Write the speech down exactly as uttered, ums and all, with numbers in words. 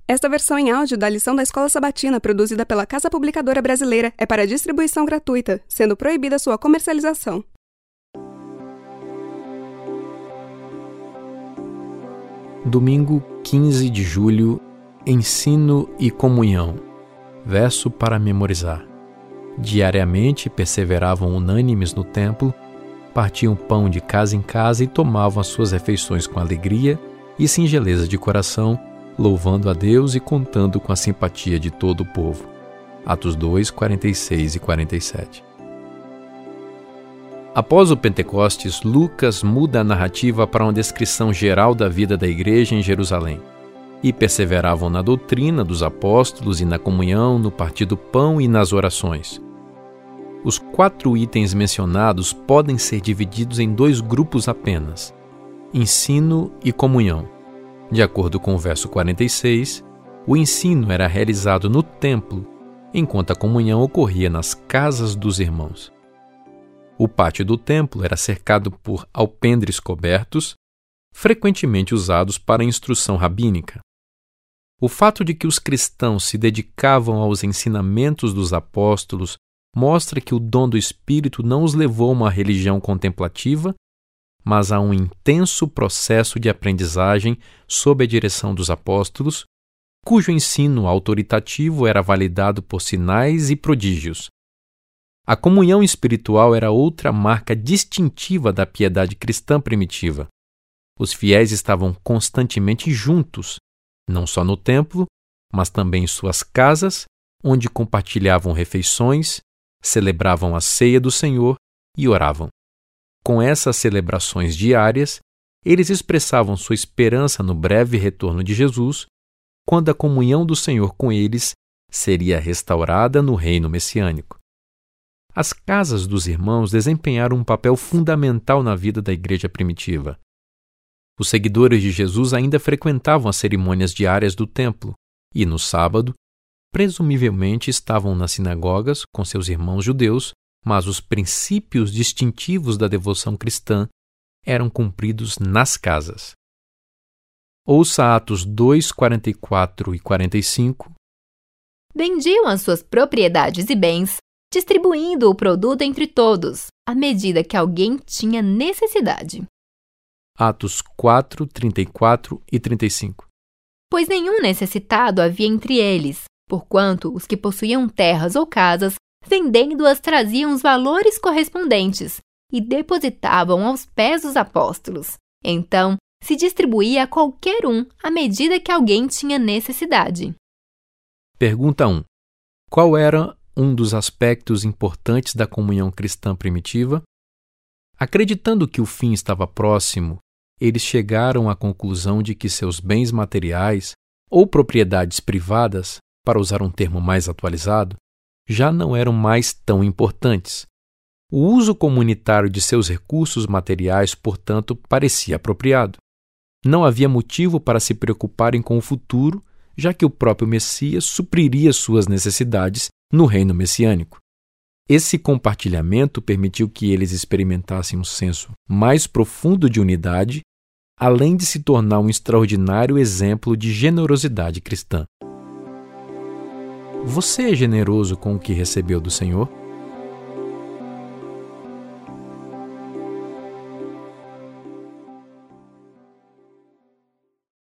Esta versão em áudio da lição da Escola Sabatina, produzida pela Casa Publicadora Brasileira, é para distribuição gratuita, sendo proibida sua comercialização. Domingo quinze de julho, Ensino e Comunhão. Verso para memorizar. Diariamente perseveravam unânimes no templo, partiam pão de casa em casa e tomavam as suas refeições com alegria e singeleza de coração, louvando a Deus e contando com a simpatia de todo o povo. Atos dois, quarenta e seis e quarenta e sete. Após o Pentecostes, Lucas muda a narrativa para uma descrição geral da vida da igreja em Jerusalém. E perseveravam na doutrina dos apóstolos e na comunhão, no partir do pão e nas orações. Os quatro itens mencionados podem ser divididos em dois grupos apenas: ensino e comunhão. De acordo com o verso quarenta e seis, o ensino era realizado no templo, enquanto a comunhão ocorria nas casas dos irmãos. O pátio do templo era cercado por alpendres cobertos, frequentemente usados para a instrução rabínica. O fato de que os cristãos se dedicavam aos ensinamentos dos apóstolos mostra que o dom do Espírito não os levou a uma religião contemplativa, mas a um intenso processo de aprendizagem sob a direção dos apóstolos, cujo ensino autoritativo era validado por sinais e prodígios. A comunhão espiritual era outra marca distintiva da piedade cristã primitiva. Os fiéis estavam constantemente juntos, não só no templo, mas também em suas casas, onde compartilhavam refeições, celebravam a ceia do Senhor e oravam. Com essas celebrações diárias, eles expressavam sua esperança no breve retorno de Jesus, quando a comunhão do Senhor com eles seria restaurada no reino messiânico. As casas dos irmãos desempenharam um papel fundamental na vida da igreja primitiva. Os seguidores de Jesus ainda frequentavam as cerimônias diárias do templo e, no sábado, presumivelmente estavam nas sinagogas com seus irmãos judeus, mas os princípios distintivos da devoção cristã eram cumpridos nas casas. Ouça Atos dois, quarenta e quatro e quarenta e cinco. Vendiam as suas propriedades e bens, distribuindo o produto entre todos, à medida que alguém tinha necessidade. Atos quatro, trinta e quatro e trinta e cinco. Pois nenhum necessitado havia entre eles, porquanto os que possuíam terras ou casas, vendendo-as, traziam os valores correspondentes e depositavam aos pés dos apóstolos. Então, se distribuía a qualquer um à medida que alguém tinha necessidade. Pergunta um. Qual era um dos aspectos importantes da comunhão cristã primitiva? Acreditando que o fim estava próximo, eles chegaram à conclusão de que seus bens materiais ou propriedades privadas, para usar um termo mais atualizado, já não eram mais tão importantes. O uso comunitário de seus recursos materiais, portanto, parecia apropriado. Não havia motivo para se preocuparem com o futuro, já que o próprio Messias supriria suas necessidades no reino messiânico. Esse compartilhamento permitiu que eles experimentassem um senso mais profundo de unidade, além de se tornar um extraordinário exemplo de generosidade cristã. Você é generoso com o que recebeu do Senhor?